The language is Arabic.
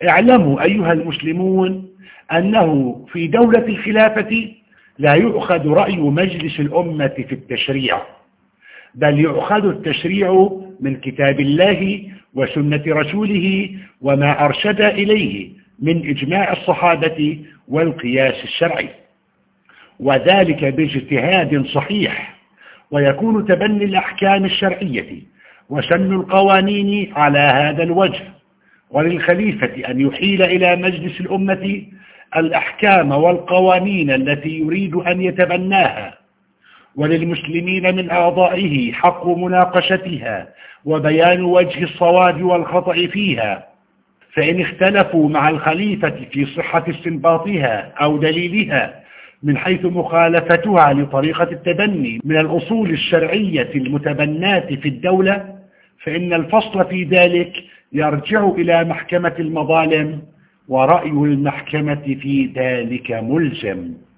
اعلموا أيها المسلمون أنه في دولة الخلافة لا يؤخذ رأي مجلس الأمة في التشريع، بل يؤخذ التشريع من كتاب الله وسنة رسوله وما أرشد إليه من إجماع الصحابة والقياس الشرعي، وذلك باجتهاد صحيح. ويكون تبني الأحكام الشرعية وسن القوانين على هذا الوجه، وللخليفة أن يحيل إلى مجلس الأمة الأحكام والقوانين التي يريد أن يتبناها، وللمسلمين من أعضائه حق مناقشتها وبيان وجه الصواب والخطأ فيها، فإن اختلفوا مع الخليفة في صحة استنباطها أو دليلها من حيث مخالفتها لطريقة التبني من الأصول الشرعية المتبناة في الدولة، فإن الفصل في ذلك يرجع إلى محكمة المظالم، ورأي المحكمة في ذلك ملزم.